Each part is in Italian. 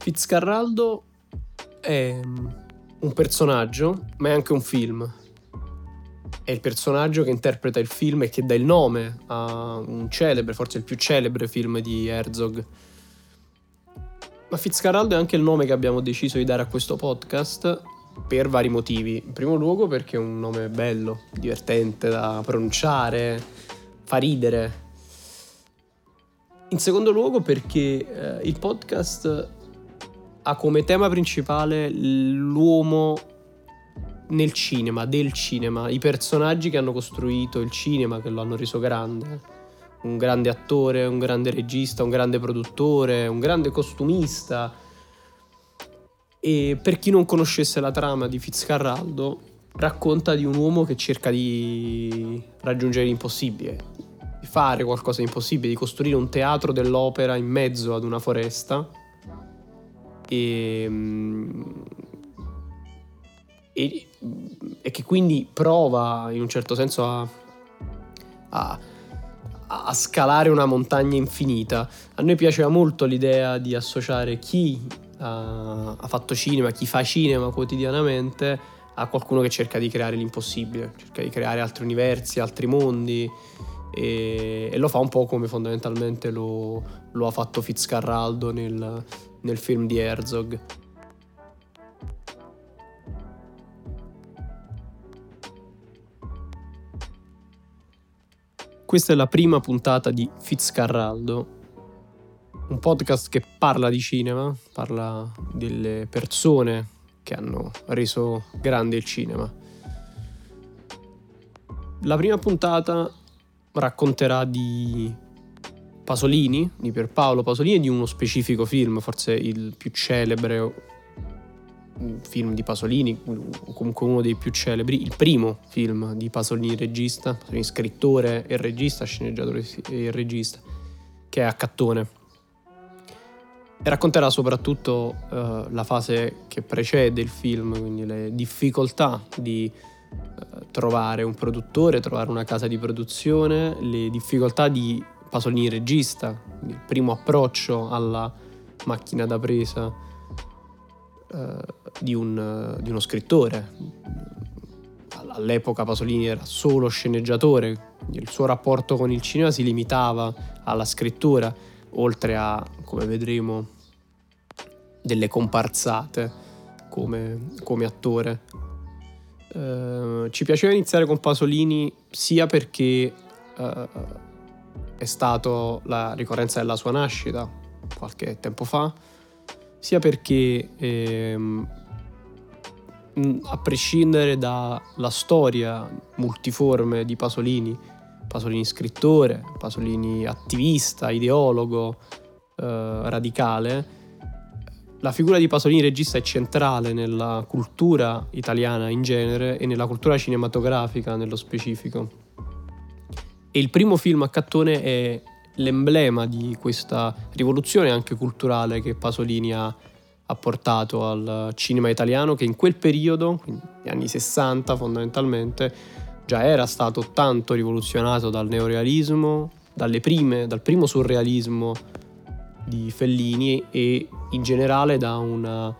Fitzcarraldo è un personaggio, ma è anche un film. È il personaggio che interpreta il film e che dà il nome a un celebre, forse il più celebre film di Herzog. Ma Fitzcarraldo è anche il nome che abbiamo deciso di dare a questo podcast per vari motivi. In primo luogo perché è un nome bello, divertente da pronunciare, fa ridere. In secondo luogo perché il podcast ha come tema principale l'uomo nel cinema, del cinema, i personaggi che hanno costruito il cinema, che lo hanno reso grande. Un grande attore, un grande regista, un grande produttore, un grande costumista. E per chi non conoscesse la trama di Fitzcarraldo, racconta di un uomo che cerca di raggiungere l'impossibile, di fare qualcosa di impossibile, di costruire un teatro dell'opera in mezzo ad una foresta e che quindi prova in un certo senso a scalare una montagna infinita. A noi piaceva molto l'idea di associare chi ha fatto cinema, chi fa cinema quotidianamente, a qualcuno che cerca di creare l'impossibile, cerca di creare altri universi, altri mondi, e lo fa un po' come fondamentalmente lo ha fatto Fitzcarraldo nel film di Herzog. Questa è la prima puntata di Fitzcarraldo, un podcast che parla di cinema, parla delle persone che hanno reso grande il cinema. La prima puntata racconterà di Pasolini, di Pierpaolo Pasolini, e di uno specifico film, forse il più celebre film di Pasolini, o comunque uno dei più celebri, il primo film di Pasolini regista, Pasolini scrittore e regista, sceneggiatore e regista, che è Accattone. E racconterà soprattutto la fase che precede il film, quindi le difficoltà di trovare un produttore, trovare una casa di produzione, le difficoltà di Pasolini regista, il primo approccio alla macchina da presa di uno scrittore. All'epoca Pasolini era solo sceneggiatore, il suo rapporto con il cinema si limitava alla scrittura, oltre a, come vedremo, delle comparsate come attore. Ci piaceva iniziare con Pasolini sia perché è stato la ricorrenza della sua nascita qualche tempo fa, sia perché a prescindere dalla storia multiforme di Pasolini scrittore, Pasolini attivista, ideologo, radicale, la figura di Pasolini regista è centrale nella cultura italiana in genere e nella cultura cinematografica nello specifico. E il primo film Accattone è l'emblema di questa rivoluzione anche culturale che Pasolini ha portato al cinema italiano, che in quel periodo, quindi gli anni 60 fondamentalmente, già era stato tanto rivoluzionato dal neorealismo, dal primo surrealismo di Fellini e in generale da una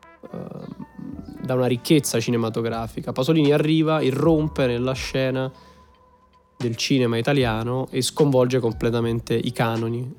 ricchezza cinematografica. Pasolini arriva, irrompe nella scena del cinema italiano e sconvolge completamente i canoni.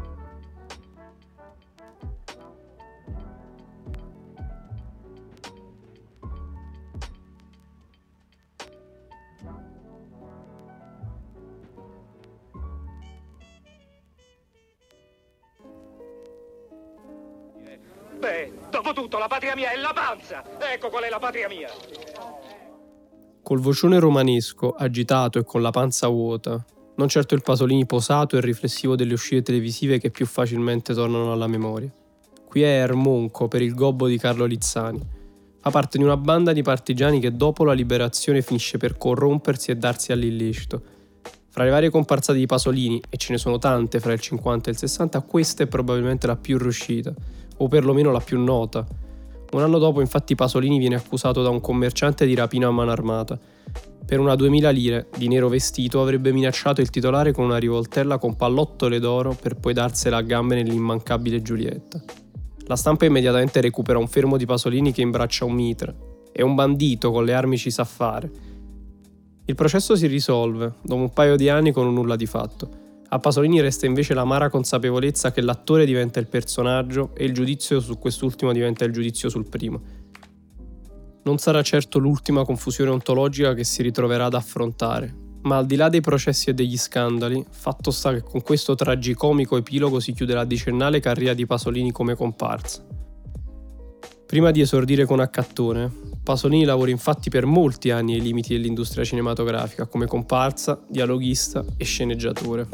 Beh, dopo tutto la patria mia è la panza! Ecco qual è la patria mia! Col vocione romanesco, agitato e con la panza vuota, non certo il Pasolini posato e riflessivo delle uscite televisive che più facilmente tornano alla memoria. Qui è Ermonco per il gobbo di Carlo Lizzani. Fa parte di una banda di partigiani che dopo la liberazione finisce per corrompersi e darsi all'illecito. Fra le varie comparsate di Pasolini, e ce ne sono tante fra il 50 e il 60, questa è probabilmente la più riuscita, o perlomeno la più nota. Un anno dopo, infatti, Pasolini viene accusato da un commerciante di rapina a mano armata. Per una 2000 lire, di nero vestito, avrebbe minacciato il titolare con una rivoltella con pallottole d'oro per poi darsela a gambe nell'immancabile Giulietta. La stampa immediatamente recupera un fermo di Pasolini che imbraccia un mitra. È un bandito, con le armi ci sa fare. Il processo si risolve, dopo un paio di anni, con un nulla di fatto. A Pasolini resta invece l'amara consapevolezza che l'attore diventa il personaggio e il giudizio su quest'ultimo diventa il giudizio sul primo. Non sarà certo l'ultima confusione ontologica che si ritroverà ad affrontare, ma al di là dei processi e degli scandali, fatto sta che con questo tragicomico epilogo si chiude la decennale carriera di Pasolini come comparsa. Prima di esordire con Accattone, Pasolini lavora infatti per molti anni ai limiti dell'industria cinematografica come comparsa, dialoghista e sceneggiatore.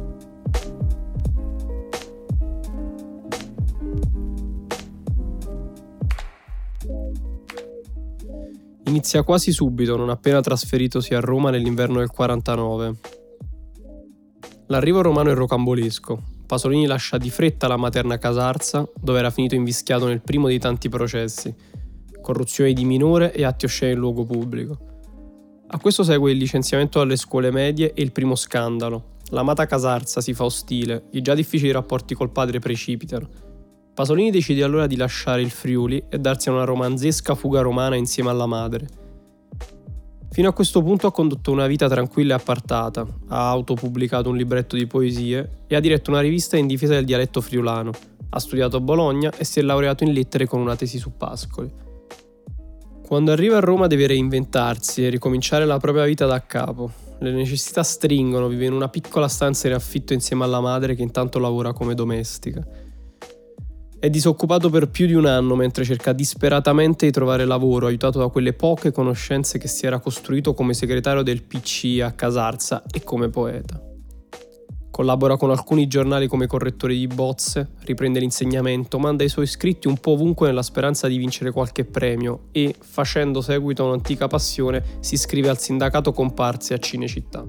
Inizia quasi subito, non appena trasferitosi a Roma nell'inverno del 49. L'arrivo romano è rocambolesco. Pasolini lascia di fretta la materna Casarza, dove era finito invischiato nel primo dei tanti processi, corruzione di minore e atti osceni in luogo pubblico. A questo segue il licenziamento dalle scuole medie e il primo scandalo. L'amata Casarza si fa ostile, i già difficili rapporti col padre precipitano. Pasolini decide allora di lasciare il Friuli e darsi a una romanzesca fuga romana insieme alla madre. Fino a questo punto ha condotto una vita tranquilla e appartata, ha autopubblicato un libretto di poesie e ha diretto una rivista in difesa del dialetto friulano, ha studiato a Bologna e si è laureato in lettere con una tesi su Pascoli. Quando arriva a Roma deve reinventarsi e ricominciare la propria vita da capo. Le necessità stringono, vive in una piccola stanza in affitto insieme alla madre che intanto lavora come domestica. È disoccupato per più di un anno mentre cerca disperatamente di trovare lavoro, aiutato da quelle poche conoscenze che si era costruito come segretario del PC a Casarza e come poeta. Collabora con alcuni giornali come correttore di bozze, riprende l'insegnamento, manda i suoi scritti un po' ovunque nella speranza di vincere qualche premio e, facendo seguito a un'antica passione, si iscrive al sindacato comparse a Cinecittà.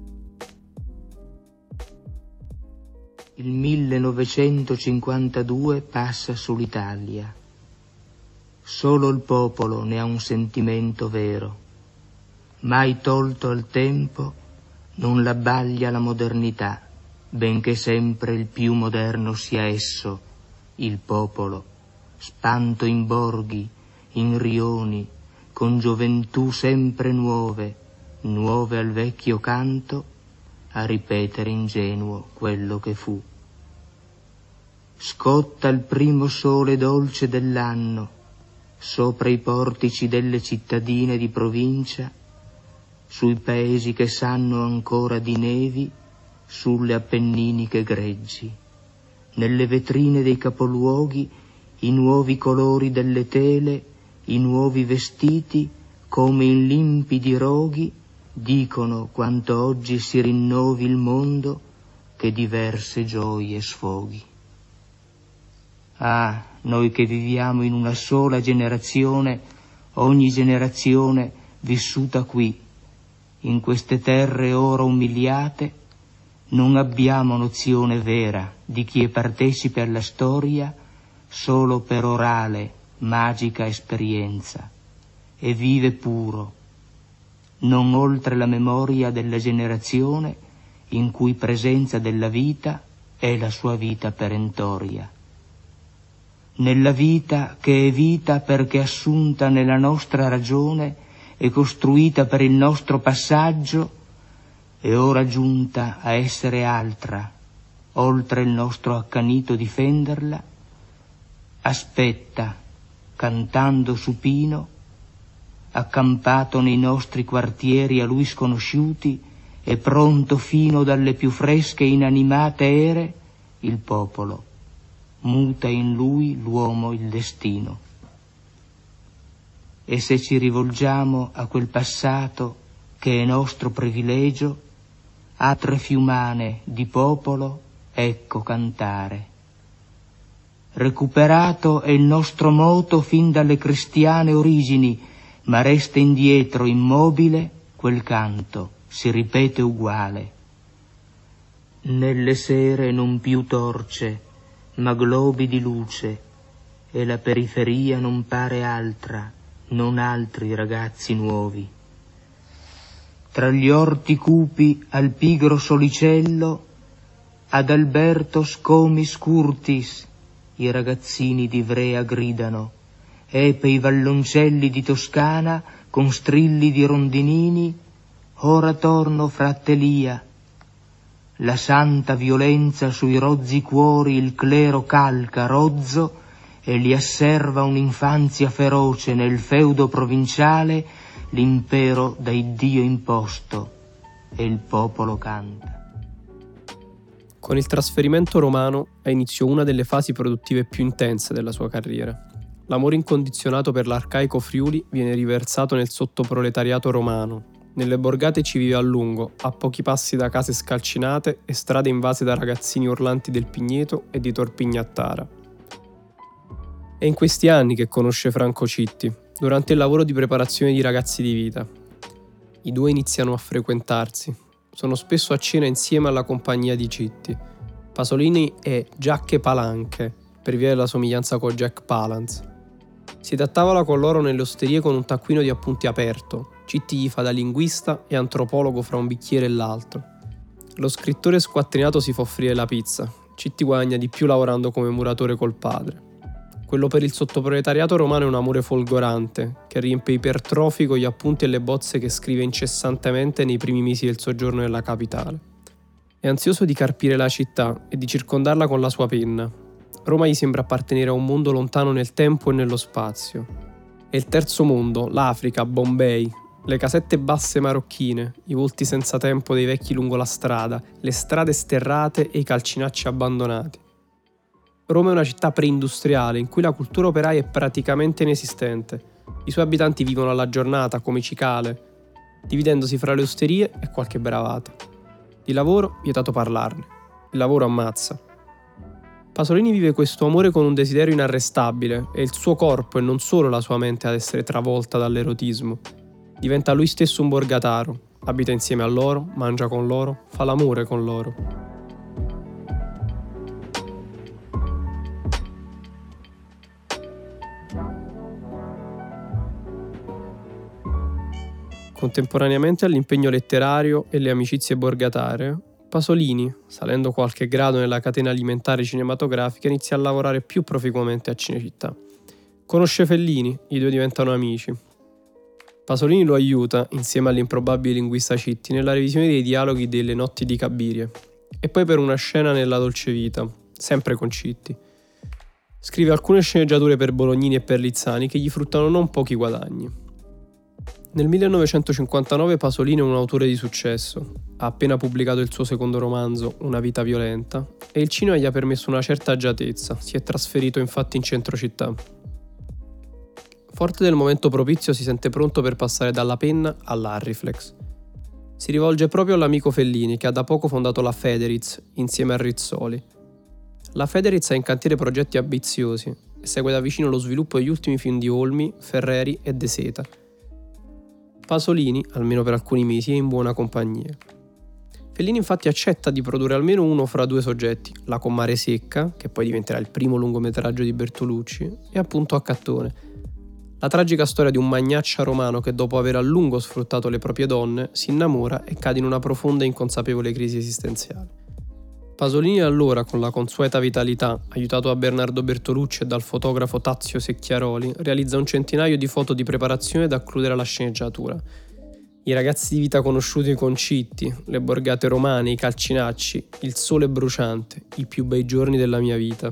Il 1952 passa sull'Italia. Solo il popolo ne ha un sentimento vero. Mai tolto al tempo, non l'abbaglia la modernità, benché sempre il più moderno sia esso, il popolo, spanto in borghi, in rioni, con gioventù sempre nuove, nuove al vecchio canto, a ripetere ingenuo quello che fu. Scotta il primo sole dolce dell'anno, sopra i portici delle cittadine di provincia, sui paesi che sanno ancora di nevi, sulle appenniniche greggi. Nelle vetrine dei capoluoghi i nuovi colori delle tele, i nuovi vestiti, come in limpidi roghi, dicono quanto oggi si rinnovi il mondo, che diverse gioie sfoghi. Ah, noi che viviamo in una sola generazione, ogni generazione vissuta qui, in queste terre ora umiliate, non abbiamo nozione vera di chi è partecipe alla storia solo per orale, magica esperienza, e vive puro, non oltre la memoria della generazione in cui presenza della vita è la sua vita perentoria. Nella vita che è vita perché assunta nella nostra ragione e costruita per il nostro passaggio, è ora giunta a essere altra, oltre il nostro accanito difenderla, aspetta, cantando supino, accampato nei nostri quartieri a lui sconosciuti e pronto fino dalle più fresche e inanimate ere, il popolo, muta in lui l'uomo il destino. E se ci rivolgiamo a quel passato che è nostro privilegio, atre fiumane di popolo, ecco cantare. Recuperato è il nostro moto fin dalle cristiane origini, ma resta indietro immobile quel canto, si ripete uguale. Nelle sere non più torce, ma globi di luce, e la periferia non pare altra, non altri ragazzi nuovi. Tra gli orti cupi al pigro solicello, ad Alberto Scomis Curtis, i ragazzini d'Ivrea gridano, e pei valloncelli di Toscana, con strilli di rondinini, ora torno frattelia. La santa violenza sui rozzi cuori il clero calca rozzo e li asserva un'infanzia feroce nel feudo provinciale, l'impero da Iddio imposto, e il popolo canta. Con il trasferimento romano ha iniziato una delle fasi produttive più intense della sua carriera. L'amore incondizionato per l'arcaico Friuli viene riversato nel sottoproletariato romano. Nelle borgate ci vive a lungo, a pochi passi da case scalcinate e strade invase da ragazzini urlanti del Pigneto e di Torpignattara. È in questi anni che conosce Franco Citti, durante il lavoro di preparazione di Ragazzi di Vita. I due iniziano a frequentarsi. Sono spesso a cena insieme alla compagnia di Citti. Pasolini è Giacche Palanche, per via della somiglianza con Jack Palance. Siede a tavola con loro nelle osterie con un taccuino di appunti aperto. Citti gli fa da linguista e antropologo fra un bicchiere e l'altro. Lo scrittore squattrinato si fa offrire la pizza. Citti guadagna di più lavorando come muratore col padre. Quello per il sottoproletariato romano è un amore folgorante, che riempie ipertrofico gli appunti e le bozze che scrive incessantemente nei primi mesi del soggiorno nella capitale. È ansioso di carpire la città e di circondarla con la sua penna. Roma gli sembra appartenere a un mondo lontano nel tempo e nello spazio. È il terzo mondo, l'Africa, Bombay, le casette basse marocchine, i volti senza tempo dei vecchi lungo la strada, le strade sterrate e i calcinacci abbandonati. Roma è una città preindustriale in cui la cultura operaia è praticamente inesistente. I suoi abitanti vivono alla giornata come cicale, dividendosi fra le osterie e qualche bravata. Di lavoro, vietato parlarne. Il lavoro ammazza. Pasolini vive questo amore con un desiderio inarrestabile, è il suo corpo e non solo la sua mente ad essere travolta dall'erotismo. Diventa lui stesso un borgataro, abita insieme a loro, mangia con loro, fa l'amore con loro. Contemporaneamente all'impegno letterario e le amicizie borgatarie, Pasolini, salendo qualche grado nella catena alimentare cinematografica, inizia a lavorare più proficuamente a Cinecittà. Conosce Fellini, i due diventano amici. Pasolini lo aiuta, insieme all'improbabile linguista Citti, nella revisione dei dialoghi delle Notti di Cabirie, e poi per una scena nella Dolce Vita, sempre con Citti. Scrive alcune sceneggiature per Bolognini e per Lizzani che gli fruttano non pochi guadagni. Nel 1959 Pasolini è un autore di successo, ha appena pubblicato il suo secondo romanzo, Una vita violenta, e il cinema gli ha permesso una certa agiatezza, si è trasferito infatti in centro città. Forte del momento propizio si sente pronto per passare dalla penna all'Arriflex. Si rivolge proprio all'amico Fellini che ha da poco fondato la Federiz insieme a Rizzoli. La Federiz ha in cantiere progetti ambiziosi e segue da vicino lo sviluppo degli ultimi film di Olmi, Ferreri e De Seta. Pasolini, almeno per alcuni mesi, è in buona compagnia. Fellini infatti accetta di produrre almeno uno fra due soggetti, La Comare Secca, che poi diventerà il primo lungometraggio di Bertolucci, e appunto Accattone, la tragica storia di un magnaccia romano che dopo aver a lungo sfruttato le proprie donne si innamora e cade in una profonda e inconsapevole crisi esistenziale. Pasolini allora, con la consueta vitalità, aiutato da Bernardo Bertolucci e dal fotografo Tazio Secchiaroli, realizza un centinaio di foto di preparazione da accludere alla sceneggiatura. I ragazzi di vita conosciuti con Citti, le borgate romane, i calcinacci, il sole bruciante, i più bei giorni della mia vita.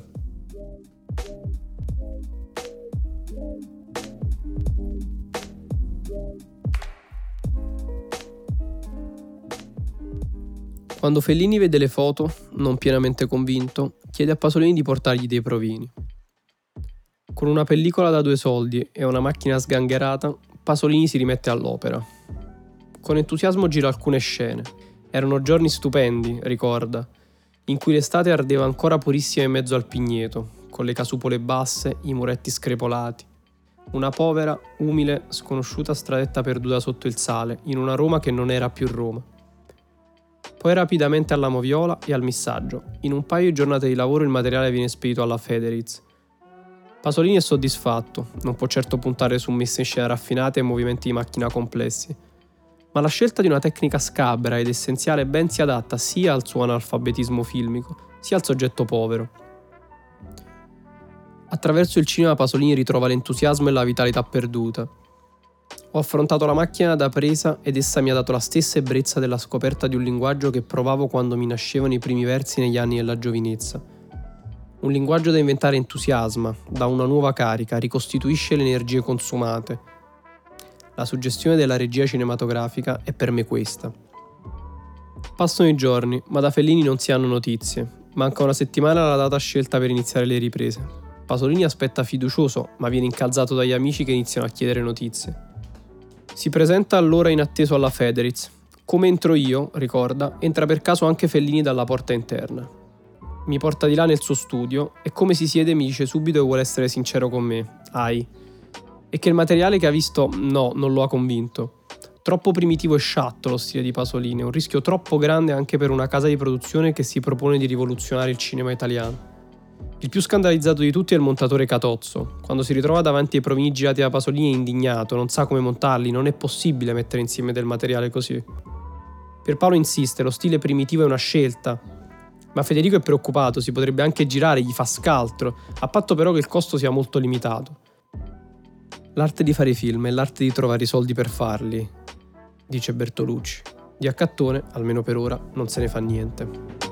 Quando Fellini vede le foto, non pienamente convinto, chiede a Pasolini di portargli dei provini. Con una pellicola da 2 soldi e una macchina sgangherata, Pasolini si rimette all'opera. Con entusiasmo gira alcune scene. Erano giorni stupendi, ricorda, in cui l'estate ardeva ancora purissima in mezzo al Pigneto, con le casupole basse, i muretti screpolati. Una povera, umile, sconosciuta stradetta perduta sotto il sale, in una Roma che non era più Roma. Poi rapidamente alla Moviola e al missaggio. In un paio di giornate di lavoro il materiale viene spedito alla Federiz. Pasolini è soddisfatto, non può certo puntare su messe in scena raffinate e movimenti di macchina complessi, ma la scelta di una tecnica scabra ed essenziale ben si adatta sia al suo analfabetismo filmico, sia al soggetto povero. Attraverso il cinema Pasolini ritrova l'entusiasmo e la vitalità perduta. Ho affrontato la macchina da presa ed essa mi ha dato la stessa ebbrezza della scoperta di un linguaggio che provavo quando mi nascevano i primi versi negli anni della giovinezza. Un linguaggio da inventare entusiasma, dà una nuova carica, ricostituisce le energie consumate. La suggestione della regia cinematografica è per me questa. Passano i giorni, ma da Fellini non si hanno notizie. Manca una settimana alla data scelta per iniziare le riprese. Pasolini aspetta fiducioso, ma viene incalzato dagli amici che iniziano a chiedere notizie. Si presenta allora inatteso alla Federiz. Come entro io, ricorda, entra per caso anche Fellini dalla porta interna. Mi porta di là nel suo studio e come si siede mi dice subito che vuole essere sincero con me. E che il materiale che ha visto, no, non lo ha convinto. Troppo primitivo e sciatto lo stile di Pasolini, un rischio troppo grande anche per una casa di produzione che si propone di rivoluzionare il cinema italiano. Il più scandalizzato di tutti è il montatore Catozzo. Quando si ritrova davanti ai provini girati da Pasolini è indignato, non sa come montarli, non è possibile mettere insieme del materiale così. Pierpaolo insiste, lo stile primitivo è una scelta. Ma Federico è preoccupato, si potrebbe anche girare, gli fa scaltro, a patto però che il costo sia molto limitato. L'arte di fare film è l'arte di trovare i soldi per farli, dice Bertolucci. Di Accattone, almeno per ora, non se ne fa niente.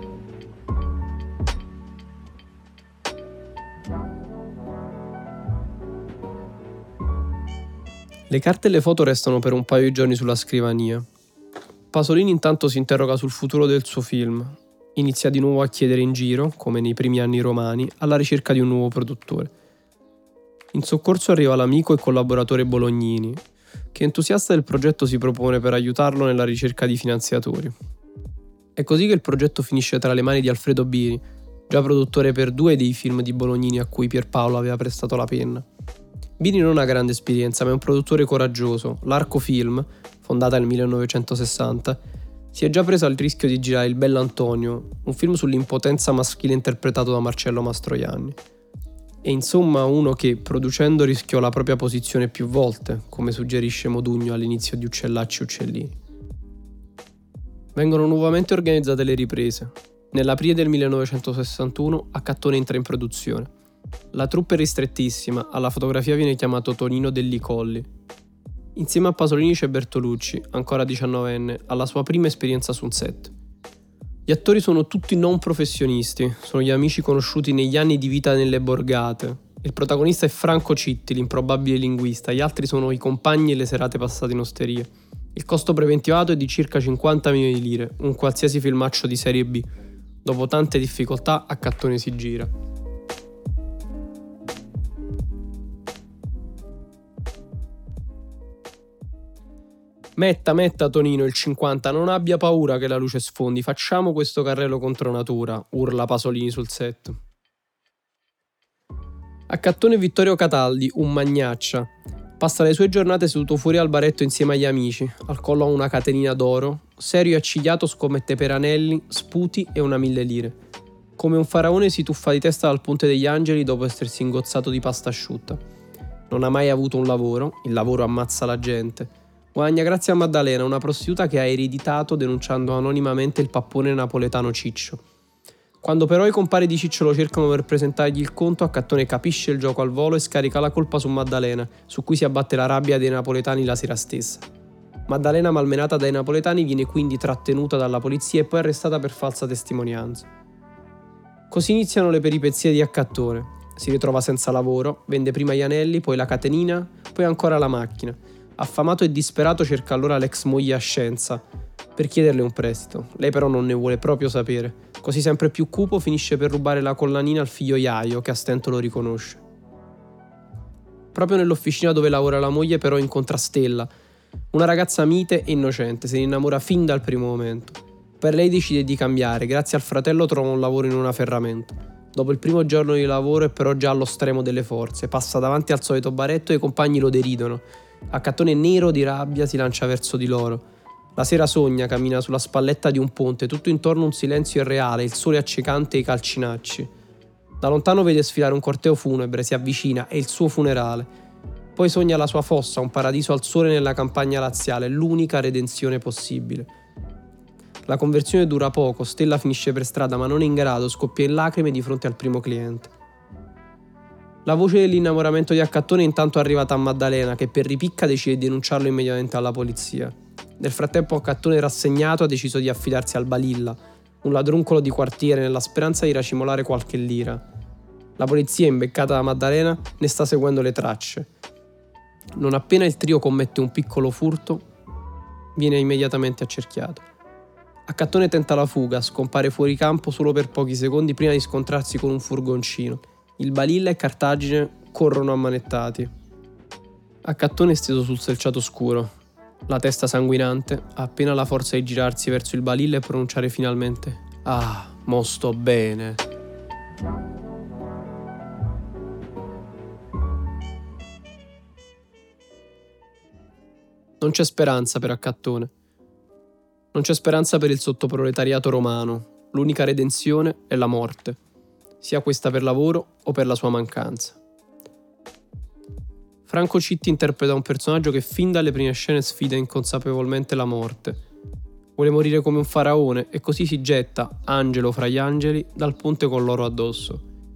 Le carte e le foto restano per un paio di giorni sulla scrivania. Pasolini intanto si interroga sul futuro del suo film. Inizia di nuovo a chiedere in giro, come nei primi anni romani, alla ricerca di un nuovo produttore. In soccorso arriva l'amico e collaboratore Bolognini, che entusiasta del progetto si propone per aiutarlo nella ricerca di finanziatori. È così che il progetto finisce tra le mani di Alfredo Bini, già produttore per 2 dei film di Bolognini a cui Pierpaolo aveva prestato la penna. Bini non ha grande esperienza, ma è un produttore coraggioso. L'Arco Film, fondata nel 1960, si è già preso il rischio di girare Il Bell'Antonio, un film sull'impotenza maschile interpretato da Marcello Mastroianni. E insomma uno che, producendo, rischiò la propria posizione più volte, come suggerisce Modugno all'inizio di Uccellacci Uccellini. Vengono nuovamente organizzate le riprese. Nell'aprile del 1961 Accattone entra in produzione. La troupe è ristrettissima, alla fotografia viene chiamato Tonino Delli Colli. Insieme a Pasolini c'è Bertolucci, ancora 19enne, alla sua prima esperienza su un set. Gli attori sono tutti non professionisti, sono gli amici conosciuti negli anni di vita nelle borgate. Il protagonista è Franco Citti, l'improbabile linguista, gli altri sono i compagni e le serate passate in osteria. Il costo preventivato è di circa 50 milioni di lire, un qualsiasi filmaccio di serie B. Dopo tante difficoltà, Accattone si gira. Metta Tonino il 50, non abbia paura che la luce sfondi, facciamo questo carrello contro natura, urla Pasolini sul set. Accattone Vittorio Cataldi, un magnaccia. Passa le sue giornate seduto fuori al baretto insieme agli amici, al collo ha una catenina d'oro, serio e accigliato scommette per anelli, sputi e una 1000 lire. Come un faraone si tuffa di testa dal Ponte degli Angeli dopo essersi ingozzato di pasta asciutta. Non ha mai avuto un lavoro, il lavoro ammazza la gente. Guadagna grazie a Maddalena, una prostituta che ha ereditato denunciando anonimamente il pappone napoletano Ciccio. Quando però i compari di Ciccio lo cercano per presentargli il conto, Accattone capisce il gioco al volo e scarica la colpa su Maddalena, su cui si abbatte la rabbia dei napoletani la sera stessa. Maddalena, malmenata dai napoletani, viene quindi trattenuta dalla polizia e poi arrestata per falsa testimonianza. Così iniziano le peripezie di Accattone. Si ritrova senza lavoro, vende prima gli anelli, poi la catenina, poi ancora la macchina. Affamato e disperato cerca allora l'ex moglie Ascenza per chiederle un prestito. Lei però non ne vuole proprio sapere. Così sempre più cupo finisce per rubare la collanina al figlio Iaio, che a stento lo riconosce. Proprio nell'officina dove lavora la moglie però incontra Stella, una ragazza mite e innocente, se ne innamora fin dal primo momento. Per lei decide di cambiare, grazie al fratello trova un lavoro in una ferramenta. Dopo il primo giorno di lavoro è però già allo stremo delle forze, passa davanti al solito baretto e i compagni lo deridono. Accattone nero di rabbia si lancia verso di loro. La sera sogna, cammina sulla spalletta di un ponte, tutto intorno un silenzio irreale, il sole accecante e i calcinacci. Da lontano vede sfilare un corteo funebre, si avvicina, è il suo funerale. Poi sogna la sua fossa, un paradiso al sole nella campagna laziale, l'unica redenzione possibile. La conversione dura poco, Stella finisce per strada ma non è in grado, scoppia in lacrime di fronte al primo cliente. La voce dell'innamoramento di Accattone è intanto arrivata a Maddalena, che per ripicca decide di denunciarlo immediatamente alla polizia. Nel frattempo Accattone, rassegnato, ha deciso di affidarsi al Balilla, un ladruncolo di quartiere, nella speranza di racimolare qualche lira. La polizia, imbeccata da Maddalena, ne sta seguendo le tracce. Non appena il trio commette un piccolo furto, viene immediatamente accerchiato. Accattone tenta la fuga, scompare fuori campo solo per pochi secondi prima di scontrarsi con un furgoncino. Il Balilla e Cartagine corrono ammanettati. Accattone è steso sul selciato scuro, la testa sanguinante, ha appena la forza di girarsi verso il Balilla e pronunciare finalmente: «Ah, mo sto bene». Non c'è speranza per Accattone. Non c'è speranza per il sottoproletariato romano. L'unica redenzione è la morte, sia questa per lavoro o per la sua mancanza. Franco Citti interpreta un personaggio che fin dalle prime scene sfida inconsapevolmente la morte. Vuole morire come un faraone e così si getta, angelo fra gli angeli, dal ponte con l'oro addosso.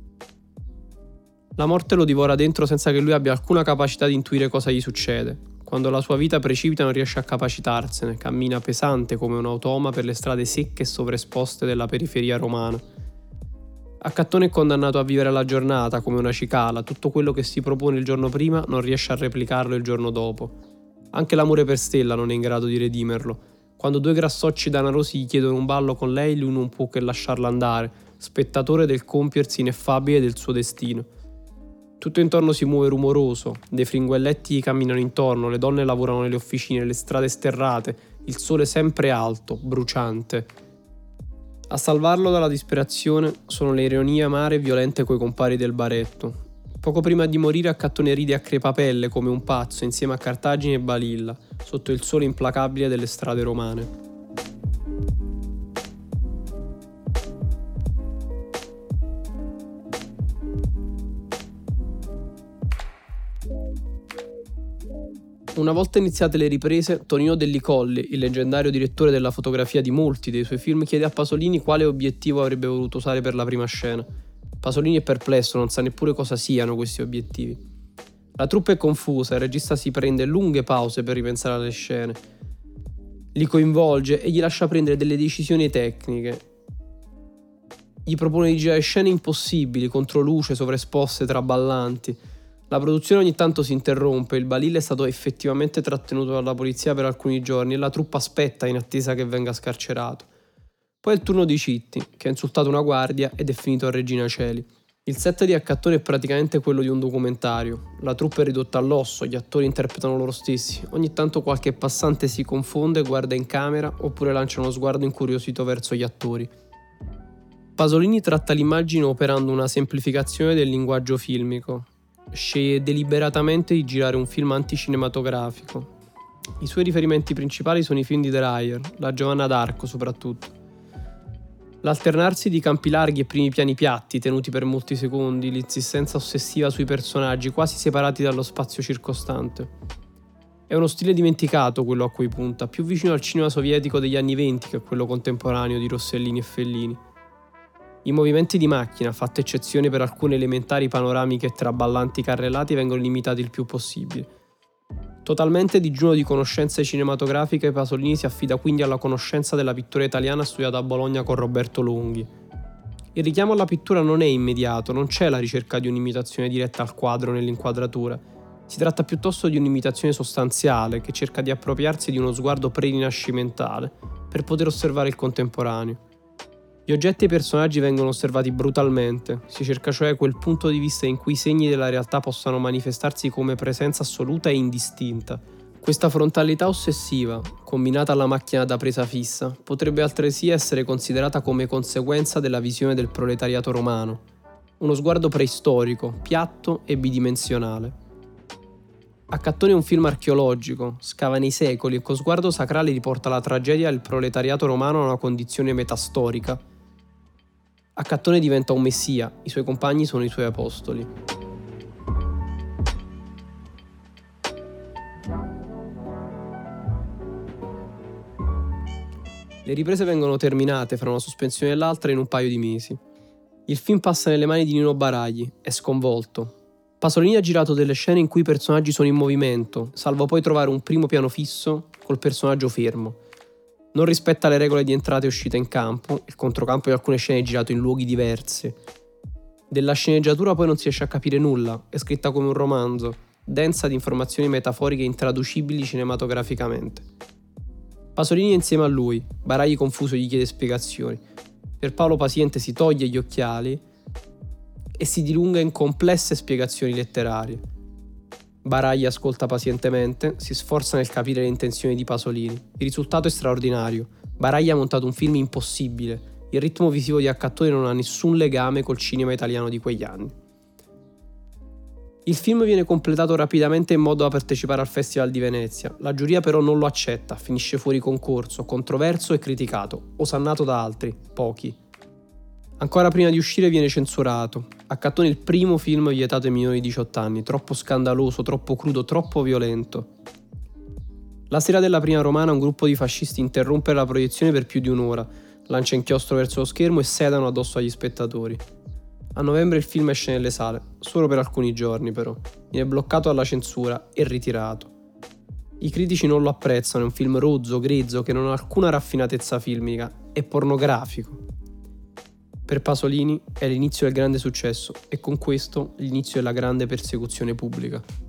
La morte lo divora dentro senza che lui abbia alcuna capacità di intuire cosa gli succede. Quando la sua vita precipita non riesce a capacitarsene, cammina pesante come un automa per le strade secche e sovraesposte della periferia romana. Accattone è condannato a vivere la giornata come una cicala, tutto quello che si propone il giorno prima non riesce a replicarlo il giorno dopo. Anche l'amore per Stella non è in grado di redimerlo. Quando due grassocci danarosi gli chiedono un ballo con lei, lui non può che lasciarla andare, spettatore del compiersi ineffabile del suo destino. Tutto intorno si muove rumoroso, dei fringuelletti camminano intorno, le donne lavorano nelle officine, le strade sterrate, il sole sempre alto, bruciante. A salvarlo dalla disperazione sono le ironie amare e violente coi compari del baretto. Poco prima di morire Accattone ride a crepapelle come un pazzo insieme a Cartagine e Balilla, sotto il sole implacabile delle strade romane. Una volta iniziate le riprese, Tonino Dellicolli, il leggendario direttore della fotografia di molti dei suoi film, chiede a Pasolini quale obiettivo avrebbe voluto usare per la prima scena. Pasolini è perplesso, non sa neppure cosa siano questi obiettivi. La troupe è confusa, il regista si prende lunghe pause per ripensare alle scene. Li coinvolge e gli lascia prendere delle decisioni tecniche. Gli propone di girare scene impossibili, contro luce, sovraesposte, traballanti. La produzione ogni tanto si interrompe, il Balilla è stato effettivamente trattenuto dalla polizia per alcuni giorni e la troupe aspetta in attesa che venga scarcerato. Poi è il turno di Citti, che ha insultato una guardia ed è finito a Regina Coeli. Il set di Accattone è praticamente quello di un documentario. La troupe è ridotta all'osso, gli attori interpretano loro stessi. Ogni tanto qualche passante si confonde, guarda in camera oppure lancia uno sguardo incuriosito verso gli attori. Pasolini tratta l'immagine operando una semplificazione del linguaggio filmico. Sceglie deliberatamente di girare un film anticinematografico. I suoi riferimenti principali sono i film di Dreyer, la Giovanna d'Arco soprattutto. L'alternarsi di campi larghi e primi piani piatti, tenuti per molti secondi, l'insistenza ossessiva sui personaggi, quasi separati dallo spazio circostante. È uno stile dimenticato quello a cui punta, più vicino al cinema sovietico degli anni '20 che a quello contemporaneo di Rossellini e Fellini. I movimenti di macchina, fatte eccezione per alcune elementari panoramiche e traballanti carrellati, vengono limitati il più possibile. Totalmente digiuno di conoscenze cinematografiche, Pasolini si affida quindi alla conoscenza della pittura italiana studiata a Bologna con Roberto Longhi. Il richiamo alla pittura non è immediato, non c'è la ricerca di un'imitazione diretta al quadro nell'inquadratura. Si tratta piuttosto di un'imitazione sostanziale che cerca di appropriarsi di uno sguardo pre-rinascimentale per poter osservare il contemporaneo. Gli oggetti e i personaggi vengono osservati brutalmente, si cerca cioè quel punto di vista in cui i segni della realtà possano manifestarsi come presenza assoluta e indistinta. Questa frontalità ossessiva, combinata alla macchina da presa fissa, potrebbe altresì essere considerata come conseguenza della visione del proletariato romano. Uno sguardo preistorico, piatto e bidimensionale. Accattone è un film archeologico, scava nei secoli e con sguardo sacrale riporta la tragedia del proletariato romano a una condizione metastorica. Accattone diventa un messia, i suoi compagni sono i suoi apostoli. Le riprese vengono terminate fra una sospensione e l'altra in un paio di mesi. Il film passa nelle mani di Nino Baragli, è sconvolto. Pasolini ha girato delle scene in cui i personaggi sono in movimento, salvo poi trovare un primo piano fisso col personaggio fermo. Non rispetta le regole di entrata e uscita in campo, il controcampo di alcune scene è girato in luoghi diversi. Della sceneggiatura poi non si riesce a capire nulla, è scritta come un romanzo, densa di informazioni metaforiche intraducibili cinematograficamente. Pasolini è insieme a lui, Baragli confuso gli chiede spiegazioni. Pierpaolo paziente si toglie gli occhiali e si dilunga in complesse spiegazioni letterarie. Baragli ascolta pazientemente, si sforza nel capire le intenzioni di Pasolini. Il risultato è straordinario. Baragli ha montato un film impossibile. Il ritmo visivo di Accattone non ha nessun legame col cinema italiano di quegli anni. Il film viene completato rapidamente in modo da partecipare al Festival di Venezia. La giuria però non lo accetta, finisce fuori concorso, controverso e criticato, osannato da altri, pochi. Ancora prima di uscire viene censurato. Accattone è il primo film vietato ai minori di 18 anni, troppo scandaloso, troppo crudo, troppo violento. La sera della prima romana un gruppo di fascisti interrompe la proiezione per più di un'ora, lancia inchiostro verso lo schermo e sedano addosso agli spettatori. A novembre il film esce nelle sale, solo per alcuni giorni però. Viene bloccato dalla censura e ritirato. I critici non lo apprezzano, è un film rozzo, grezzo, che non ha alcuna raffinatezza filmica, è pornografico. Per Pasolini è l'inizio del grande successo e con questo l'inizio della grande persecuzione pubblica.